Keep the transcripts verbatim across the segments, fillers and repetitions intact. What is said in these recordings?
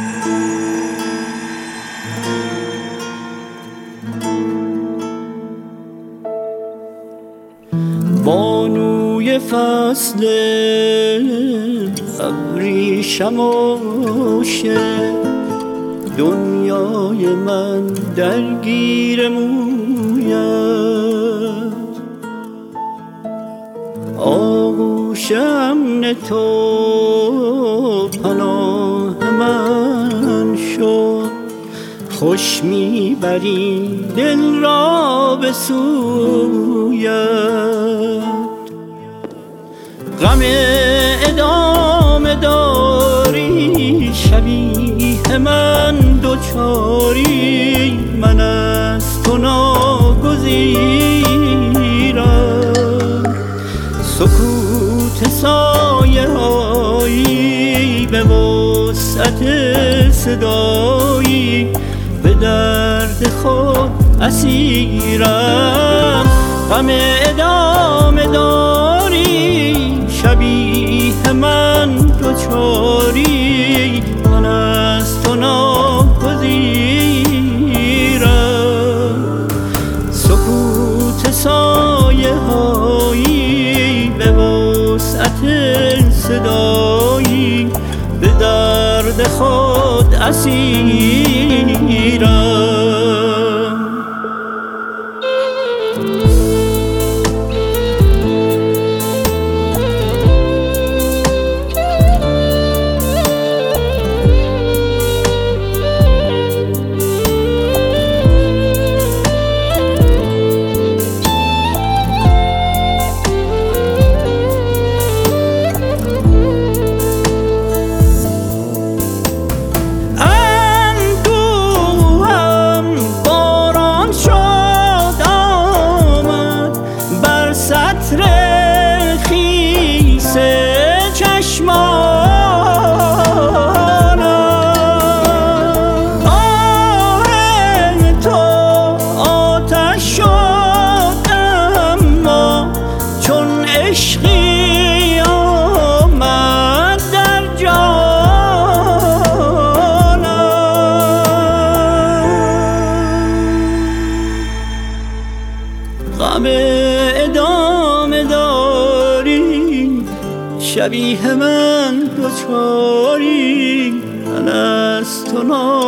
بانوی فصل ابریشم و شه، دنیای من درگیر مویت. آغوش امن تو پناه من شد، خوش میبری دل را به سویت. غم ادامه داری شبیه من دوچاری، من از تو ناگزیرم. سکوت سایه هایی به وسعت صدایی، به درد خود اسیرم. غم ادامه داری شبیه من دوچاری، من از تو ناگزیرم. سکوت سایه هایی به وسعت صدایی، به درد خود اسیرم. غم ادامه داری شبیه من دوچاری، من از تو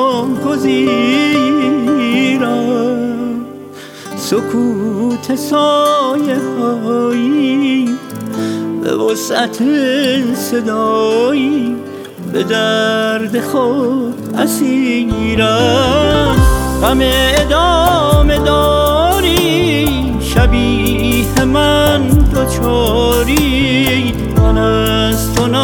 ناگزیرم. سکوت سایه هایی به وسعت صدایی، به درد خود اسیرم. غم ادامه داری شبیه من دوچاری، من از تو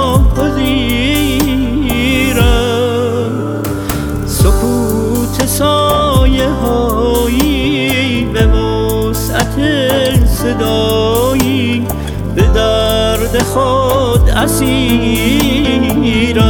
ناگزیرم. سکوت سایه هایی به وسعت صدایی، به درد خود اسیرم.